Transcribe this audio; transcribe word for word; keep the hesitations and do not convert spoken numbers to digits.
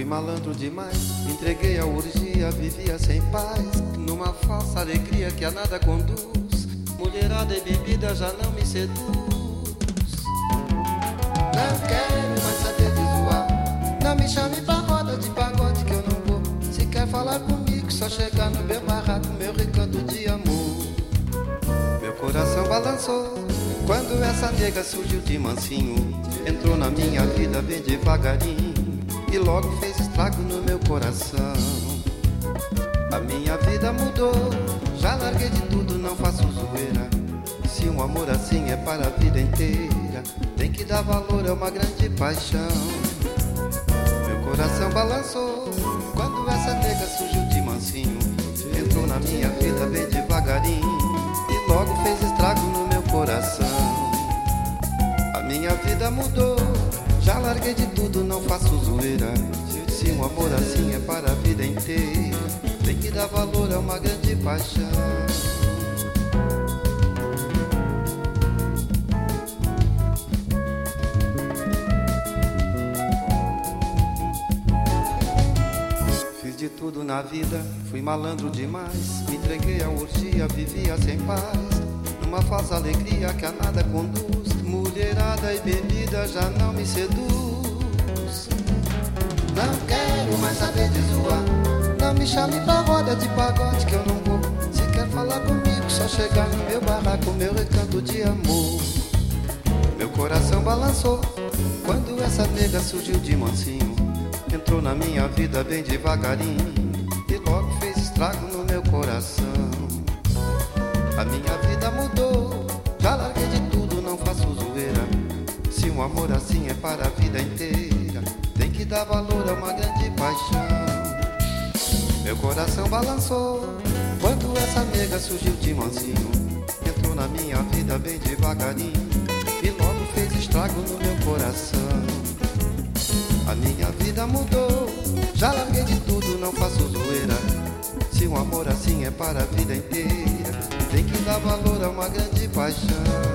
Fui malandro demais, entreguei a urgia, vivia sem paz, numa falsa alegria que a nada conduz. Mulherada e bebida já não me seduz. Não quero mais saber de zoar, não me chame pra roda de pagode que eu não vou. Se quer falar comigo, só chegar no meu barraco, meu recanto de amor. Meu coração balançou quando essa nega surgiu de mansinho, entrou na minha vida bem devagarinho e logo fez estrago no meu coração. A minha vida mudou, já larguei de tudo, não faço zoeira. Se um amor assim é para a vida inteira, tem que dar valor, é uma grande paixão. Meu coração balançou quando essa nega surgiu de mansinho, entrou na minha vida bem devagarinho e logo fez estrago no meu coração. A minha vida mudou, já larguei de tudo, não faço zoeira. Se um amor assim é para a vida inteira, tem que dar valor, é uma grande paixão. Fiz de tudo na vida, fui malandro demais, me entreguei à orgia, vivia sem paz, numa falsa alegria que a nada conduz. Mulherada e bebida já não me seduz. Não quero mais saber de zoar, não me chame pra roda de pagode que eu não vou. Se quer falar comigo, só chegar no meu barraco, meu recanto de amor. Meu coração balançou quando essa nega surgiu de mansinho, entrou na minha vida bem devagarinho e logo fez estrago no meu coração. A minha vida mudou, já larguei de tudo, não faço zoeira. Se um amor assim é para a vida inteira, tem que dar valor, é uma grande paixão. Meu coração balançou quando essa nega surgiu de mansinho, entrou na minha vida bem devagarinho e logo fez estrago no meu coração. A minha vida mudou, já larguei de tudo, não faço zoeira. Se um amor assim é para a vida inteira, tem que dar valor, é uma grande paixão.